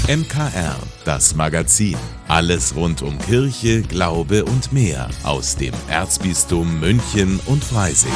MKR, das Magazin. Alles rund um Kirche, Glaube und mehr aus dem Erzbistum München und Freising.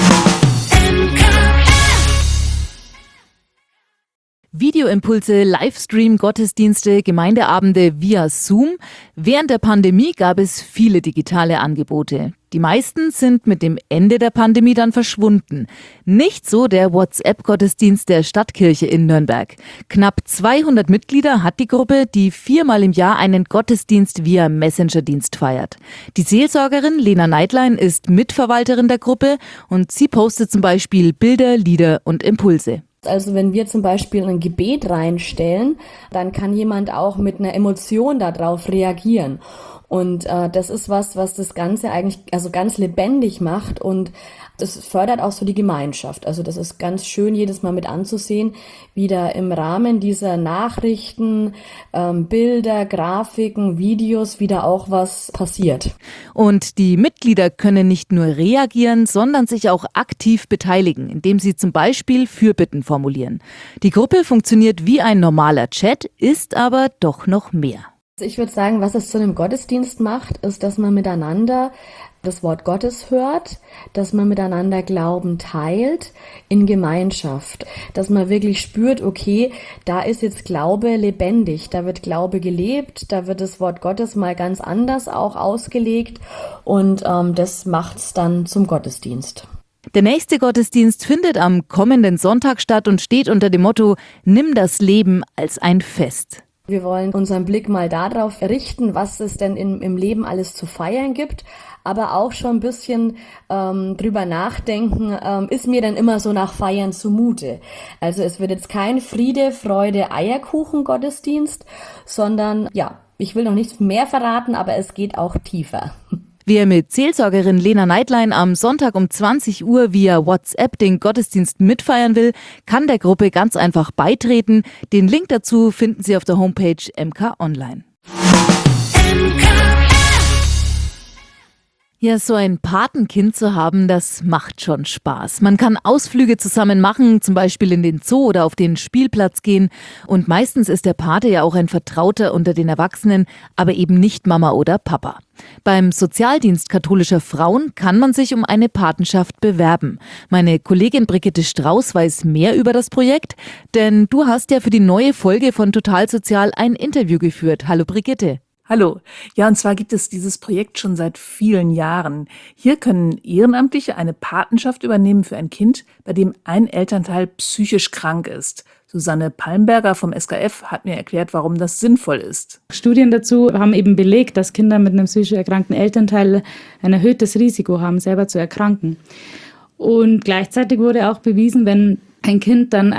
Videoimpulse, Livestream, Gottesdienste, Gemeindeabende via Zoom. Während der Pandemie gab es viele digitale Angebote. Die meisten sind mit dem Ende der Pandemie dann verschwunden. Nicht so der WhatsApp-Gottesdienst der Stadtkirche in Nürnberg. Knapp 200 Mitglieder hat die Gruppe, die 4-mal im Jahr einen Gottesdienst via Messenger-Dienst feiert. Die Seelsorgerin Lena Neidlein ist Mitverwalterin der Gruppe und sie postet zum Beispiel Bilder, Lieder und Impulse. Also wenn wir zum Beispiel ein Gebet reinstellen, dann kann jemand auch mit einer Emotion darauf reagieren. Und das ist was das Ganze eigentlich ganz lebendig macht und das fördert auch so die Gemeinschaft. Also das ist ganz schön, jedes Mal mit anzusehen, wie da im Rahmen dieser Nachrichten, Bilder, Grafiken, Videos wieder auch was passiert. Und die Mitglieder können nicht nur reagieren, sondern sich auch aktiv beteiligen, indem sie zum Beispiel Fürbitten formulieren. Die Gruppe funktioniert wie ein normaler Chat, ist aber doch noch mehr. Ich würde sagen, was es zu einem Gottesdienst macht, ist, dass man miteinander das Wort Gottes hört, dass man miteinander Glauben teilt in Gemeinschaft, dass man wirklich spürt, okay, da ist jetzt Glaube lebendig, da wird Glaube gelebt, da wird das Wort Gottes mal ganz anders auch ausgelegt und das macht's dann zum Gottesdienst. Der nächste Gottesdienst findet am kommenden Sonntag statt und steht unter dem Motto: Nimm das Leben als ein Fest. Wir wollen unseren Blick mal darauf richten, was es denn im Leben alles zu feiern gibt, aber auch schon ein bisschen drüber nachdenken, ist mir denn immer so nach Feiern zumute? Also es wird jetzt kein Friede, Freude, Eierkuchen-Gottesdienst, sondern ich will noch nichts mehr verraten, aber es geht auch tiefer. Wer mit Seelsorgerin Lena Neidlein am Sonntag um 20 Uhr via WhatsApp den Gottesdienst mitfeiern will, kann der Gruppe ganz einfach beitreten. Den Link dazu finden Sie auf der Homepage MK Online. Ja, so ein Patenkind zu haben, das macht schon Spaß. Man kann Ausflüge zusammen machen, zum Beispiel in den Zoo oder auf den Spielplatz gehen. Und meistens ist der Pate ja auch ein Vertrauter unter den Erwachsenen, aber eben nicht Mama oder Papa. Beim Sozialdienst katholischer Frauen kann man sich um eine Patenschaft bewerben. Meine Kollegin Brigitte Strauß weiß mehr über das Projekt, denn du hast ja für die neue Folge von Total Sozial ein Interview geführt. Hallo Brigitte. Hallo. Ja, und zwar gibt es dieses Projekt schon seit vielen Jahren. Hier können Ehrenamtliche eine Patenschaft übernehmen für ein Kind, bei dem ein Elternteil psychisch krank ist. Susanne Palmberger vom SKF hat mir erklärt, warum das sinnvoll ist. Studien dazu haben eben belegt, dass Kinder mit einem psychisch erkrankten Elternteil ein erhöhtes Risiko haben, selber zu erkranken. Und gleichzeitig wurde auch bewiesen, wenn ein Kind dann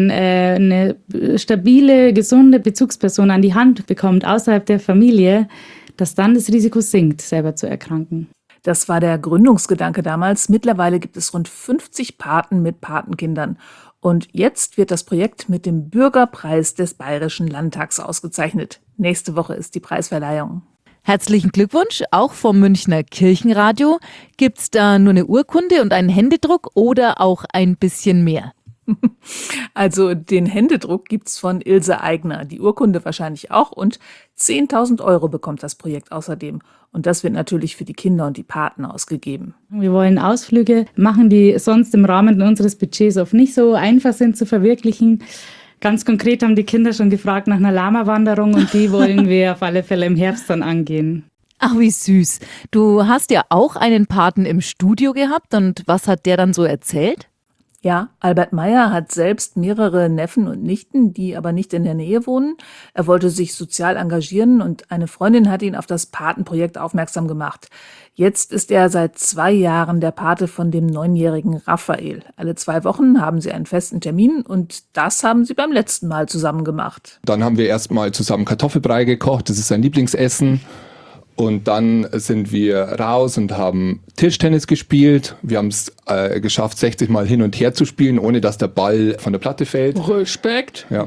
eine stabile, gesunde Bezugsperson an die Hand bekommt, außerhalb der Familie, dass dann das Risiko sinkt, selber zu erkranken. Das war der Gründungsgedanke damals. Mittlerweile gibt es rund 50 Paten mit Patenkindern. Und jetzt wird das Projekt mit dem Bürgerpreis des Bayerischen Landtags ausgezeichnet. Nächste Woche ist die Preisverleihung. Herzlichen Glückwunsch, auch vom Münchner Kirchenradio. Gibt's da nur eine Urkunde und einen Händedruck oder auch ein bisschen mehr? Also den Händedruck gibt's von Ilse Aigner, die Urkunde wahrscheinlich auch und 10.000 € bekommt das Projekt außerdem. Und das wird natürlich für die Kinder und die Paten ausgegeben. Wir wollen Ausflüge machen, die sonst im Rahmen unseres Budgets oft nicht so einfach sind zu verwirklichen. Ganz konkret haben die Kinder schon gefragt nach einer Lama-Wanderung und die wollen wir auf alle Fälle im Herbst dann angehen. Ach, wie süß. Du hast ja auch einen Paten im Studio gehabt und was hat der dann so erzählt? Ja, Albert Meyer hat selbst mehrere Neffen und Nichten, die aber nicht in der Nähe wohnen. Er wollte sich sozial engagieren und eine Freundin hat ihn auf das Patenprojekt aufmerksam gemacht. Jetzt ist er seit 2 Jahren der Pate von dem 9-jährigen Raphael. Alle 2 Wochen haben sie einen festen Termin und das haben sie beim letzten Mal zusammen gemacht. Dann haben wir erstmal zusammen Kartoffelbrei gekocht, das ist sein Lieblingsessen. Und dann sind wir raus und haben Tischtennis gespielt. Wir haben es geschafft, 60 Mal hin und her zu spielen, ohne dass der Ball von der Platte fällt. Respekt. Ja.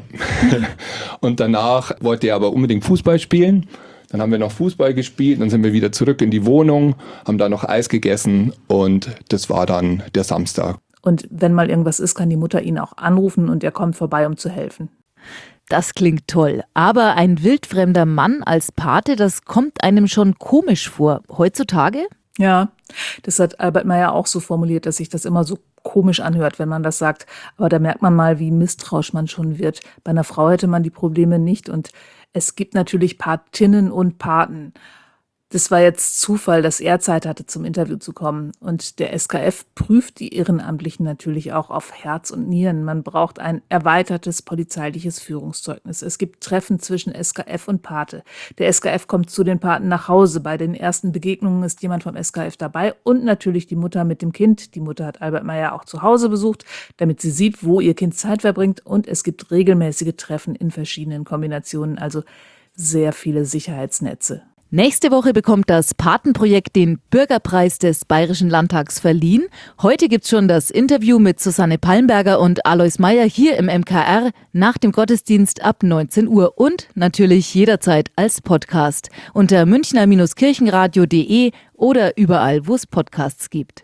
Und danach wollte er aber unbedingt Fußball spielen. Dann haben wir noch Fußball gespielt, dann sind wir wieder zurück in die Wohnung, haben da noch Eis gegessen und das war dann der Samstag. Und wenn mal irgendwas ist, kann die Mutter ihn auch anrufen und er kommt vorbei, um zu helfen. Das klingt toll. Aber ein wildfremder Mann als Pate, das kommt einem schon komisch vor. Heutzutage? Ja, das hat Albert Meyer auch so formuliert, dass sich das immer so komisch anhört, wenn man das sagt. Aber da merkt man mal, wie misstrauisch man schon wird. Bei einer Frau hätte man die Probleme nicht. Und es gibt natürlich Patinnen und Paten. Das war jetzt Zufall, dass er Zeit hatte, zum Interview zu kommen. Und der SKF prüft die Ehrenamtlichen natürlich auch auf Herz und Nieren. Man braucht ein erweitertes polizeiliches Führungszeugnis. Es gibt Treffen zwischen SKF und Pate. Der SKF kommt zu den Paten nach Hause. Bei den ersten Begegnungen ist jemand vom SKF dabei und natürlich die Mutter mit dem Kind. Die Mutter hat Albert Meyer auch zu Hause besucht, damit sie sieht, wo ihr Kind Zeit verbringt. Und es gibt regelmäßige Treffen in verschiedenen Kombinationen, also sehr viele Sicherheitsnetze. Nächste Woche bekommt das Patenprojekt den Bürgerpreis des Bayerischen Landtags verliehen. Heute gibt's schon das Interview mit Susanne Palmberger und Alois Meyer hier im MKR nach dem Gottesdienst ab 19 Uhr und natürlich jederzeit als Podcast unter münchner-kirchenradio.de oder überall, wo es Podcasts gibt.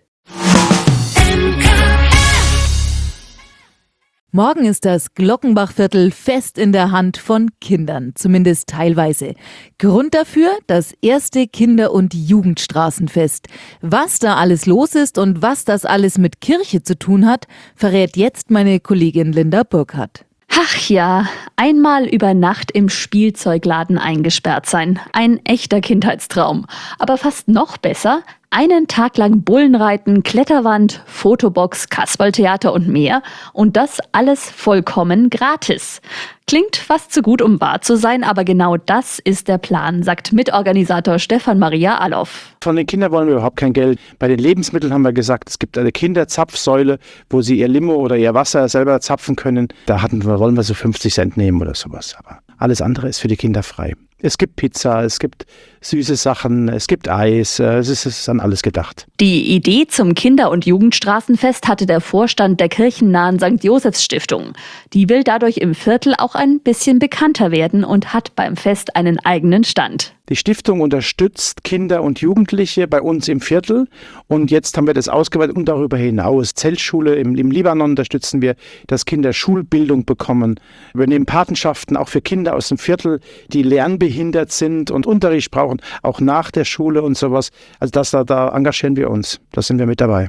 Morgen ist das Glockenbachviertel fest in der Hand von Kindern, zumindest teilweise. Grund dafür das erste Kinder- und Jugendstraßenfest. Was da alles los ist und was das alles mit Kirche zu tun hat, verrät jetzt meine Kollegin Linda Burkhardt. Ach ja, einmal über Nacht im Spielzeugladen eingesperrt sein. Ein echter Kindheitstraum. Aber fast noch besser, einen Tag lang Bullenreiten, Kletterwand, Fotobox, Kasperltheater und mehr. Und das alles vollkommen gratis. Klingt fast zu gut, um wahr zu sein, aber genau das ist der Plan, sagt Mitorganisator Stefan Maria Alloff. Von den Kindern wollen wir überhaupt kein Geld. Bei den Lebensmitteln haben wir gesagt, es gibt eine Kinderzapfsäule, wo sie ihr Limo oder ihr Wasser selber zapfen können. Da wollen wir so 50 Cent nehmen oder sowas. Aber alles andere ist für die Kinder frei. Es gibt Pizza, es gibt süße Sachen, es gibt Eis, es ist an alles gedacht. Die Idee zum Kinder- und Jugendstraßenfest hatte der Vorstand der kirchennahen St. Josephs Stiftung. Die will dadurch im Viertel auch ein bisschen bekannter werden und hat beim Fest einen eigenen Stand. Die Stiftung unterstützt Kinder und Jugendliche bei uns im Viertel und jetzt haben wir das ausgeweitet und darüber hinaus. Zeltschule im Libanon unterstützen wir, dass Kinder Schulbildung bekommen. Wir nehmen Patenschaften auch für Kinder aus dem Viertel, die lernbehindert sind und Unterricht brauchen, auch nach der Schule und sowas. Also da engagieren wir uns, da sind wir mit dabei.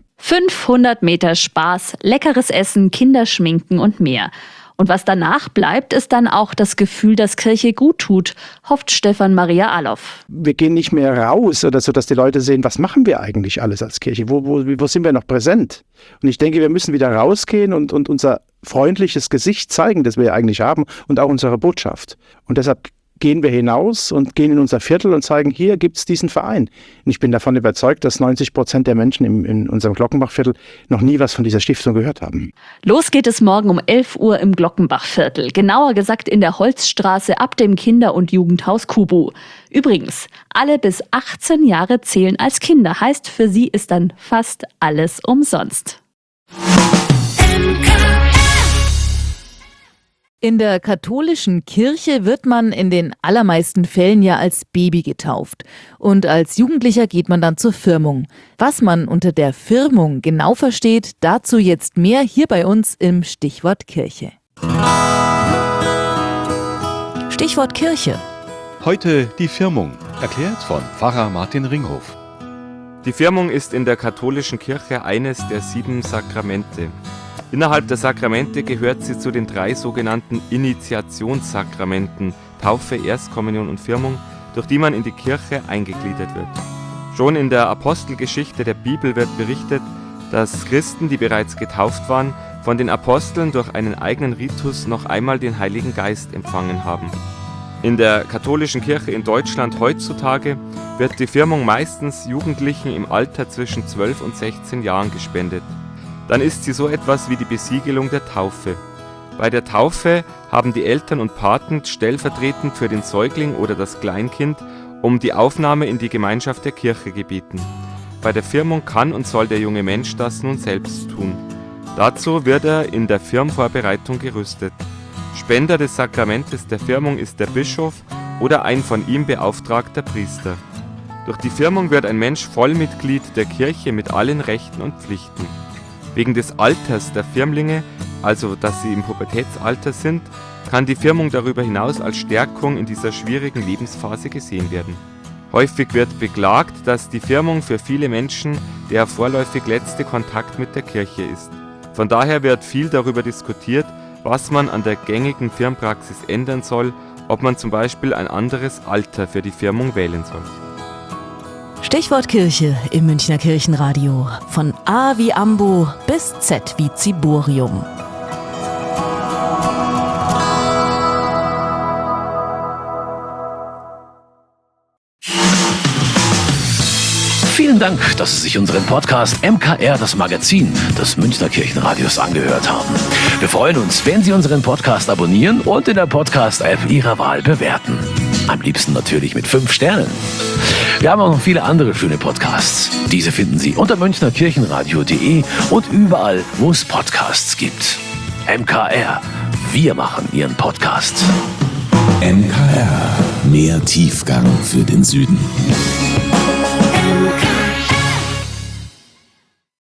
500 Meter Spaß, leckeres Essen, Kinderschminken und mehr. Und was danach bleibt, ist dann auch das Gefühl, dass Kirche gut tut, hofft Stefan Maria Alloff. Wir gehen nicht mehr raus oder so, dass die Leute sehen, was machen wir eigentlich alles als Kirche? Wo sind wir noch präsent? Und ich denke, wir müssen wieder rausgehen und unser freundliches Gesicht zeigen, das wir eigentlich haben und auch unsere Botschaft. Und deshalb gehen wir hinaus und gehen in unser Viertel und zeigen, hier gibt es diesen Verein. Und ich bin davon überzeugt, dass 90% der Menschen in unserem Glockenbachviertel noch nie was von dieser Stiftung gehört haben. Los geht es morgen um 11 Uhr im Glockenbachviertel. Genauer gesagt in der Holzstraße ab dem Kinder- und Jugendhaus Kubu. Übrigens, alle bis 18 Jahre zählen als Kinder. Heißt, für sie ist dann fast alles umsonst. In der katholischen Kirche wird man in den allermeisten Fällen ja als Baby getauft. Und als Jugendlicher geht man dann zur Firmung. Was man unter der Firmung genau versteht, dazu jetzt mehr hier bei uns im Stichwort Kirche. Stichwort Kirche. Heute die Firmung, erklärt von Pfarrer Martin Ringhof. Die Firmung ist in der katholischen Kirche eines der 7 Sakramente. Innerhalb der Sakramente gehört sie zu den 3 sogenannten Initiationssakramenten, Taufe, Erstkommunion und Firmung, durch die man in die Kirche eingegliedert wird. Schon in der Apostelgeschichte der Bibel wird berichtet, dass Christen, die bereits getauft waren, von den Aposteln durch einen eigenen Ritus noch einmal den Heiligen Geist empfangen haben. In der katholischen Kirche in Deutschland heutzutage wird die Firmung meistens Jugendlichen im Alter zwischen 12 und 16 Jahren gespendet. Dann ist sie so etwas wie die Besiegelung der Taufe. Bei der Taufe haben die Eltern und Paten stellvertretend für den Säugling oder das Kleinkind um die Aufnahme in die Gemeinschaft der Kirche gebeten. Bei der Firmung kann und soll der junge Mensch das nun selbst tun. Dazu wird er in der Firmvorbereitung gerüstet. Spender des Sakramentes der Firmung ist der Bischof oder ein von ihm beauftragter Priester. Durch die Firmung wird ein Mensch Vollmitglied der Kirche mit allen Rechten und Pflichten. Wegen des Alters der Firmlinge, also dass sie im Pubertätsalter sind, kann die Firmung darüber hinaus als Stärkung in dieser schwierigen Lebensphase gesehen werden. Häufig wird beklagt, dass die Firmung für viele Menschen der vorläufig letzte Kontakt mit der Kirche ist. Von daher wird viel darüber diskutiert, was man an der gängigen Firmpraxis ändern soll, ob man zum Beispiel ein anderes Alter für die Firmung wählen soll. Stichwort Kirche im Münchner Kirchenradio. Von A wie Ambo bis Z wie Ziborium. Vielen Dank, dass Sie sich unseren Podcast MKR, das Magazin des Münchner Kirchenradios, angehört haben. Wir freuen uns, wenn Sie unseren Podcast abonnieren und in der Podcast-App Ihrer Wahl bewerten. Am liebsten natürlich mit 5 Sternen. Wir haben auch noch viele andere schöne Podcasts. Diese finden Sie unter münchnerkirchenradio.de und überall, wo es Podcasts gibt. MKR, wir machen Ihren Podcast. MKR, mehr Tiefgang für den Süden.